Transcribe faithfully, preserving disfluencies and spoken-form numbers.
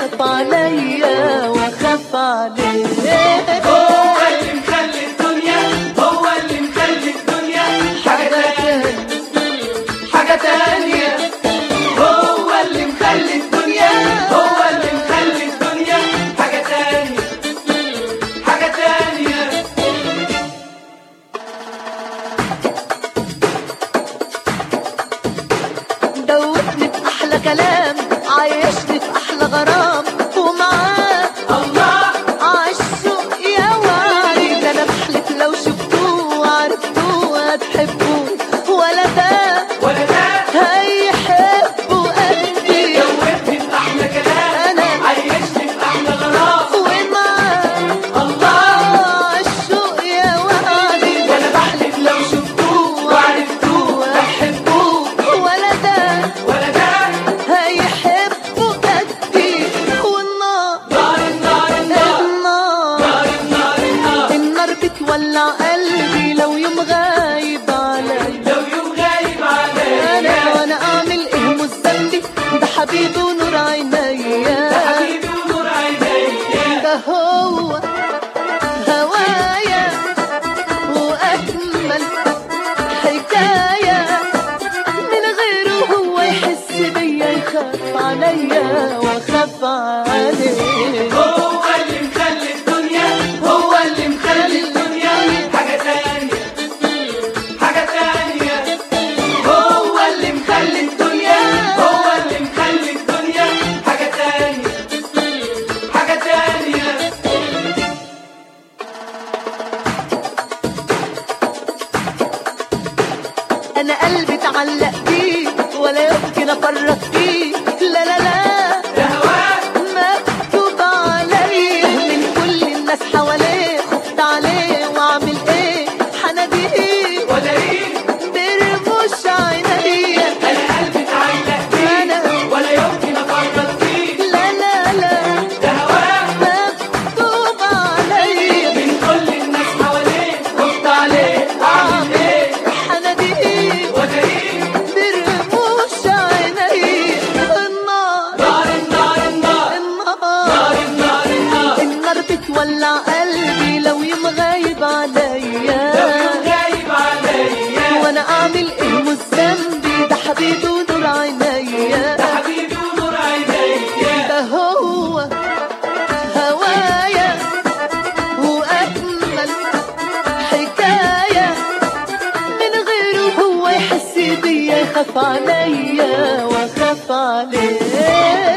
يخاف عليا واخاف عليه. هو اللي مخلي الدنيا، هو اللي مخلي الدنيا حاجة تانية، حاجة تانية. هو اللي مخلي الدنيا، هو اللي مخلي الدنيا حاجة تانية، حاجة تانية. دوتني بأحلى كلام، عايشني في أحلى غرام، ومعاه الله عالشوق يا وعري. ده أنا بحلف لو شفتوه وعرفتوه هتحبوه، ولا ده ولا ده هيحبوا قلبي. دوتني بأحلى كلام، أنا عيشني في أحلى غرام، ومعاه الله عالشوق يا وعري. ده أنا بحلف لو شفتوه وعرفتوه هتحبوه، ولا ده ولا ده هيحبوا قدي. والنار نار النار النار النار نار النار النار. النار بتولع قلبي لو يوم غايب عليا. لو يوم غايب عليا، انا وانا اعمل ايه مش ذنبي، ده حبيبي ونور عينيا. حبيبي ونور عينيا. ده هو هوايا واجمل حكايه، من غيره هو يحس بيا يخاف عليا واخاف عليه. هو اللي مخلي الدنيا، هو اللي مخلي الدنيا حاجة تانية، حاجة تانية. هو اللي مخلي الدنيا، هو اللي مخلي الدنيا حاجة تانية، حاجة تانية. انا قلبي اتعلق بيه ولا يمكن افرط فيه. لا لا لا ده هواك مكتوب عليه، من كل الناس حواليه خفت عليه واعمل ايه، حناديه ولا ريح. برموش عينيا. أنا قلبي اتعلق بيه أنا ولا يمكن أفرط فيه. لا لا لا ده هواك مكتوب عليه، من كل الناس حواليه خفت عليه أعمل إيه، حناديه ولا ريح. برموش عينيا. النار نار النار النار النار نار النار النار. النار بتولع قلبي لو يوم غايب لو عليا. يوم غايب عليا، وانا اعمل ايه مش ذنبي، ده حبيبي ونور عينيا. ده حبيبي ونور عينيا. ده هو هوايا واجمل حكايه، من غيره هو يحس بيا يخاف عليا واخاف عليه.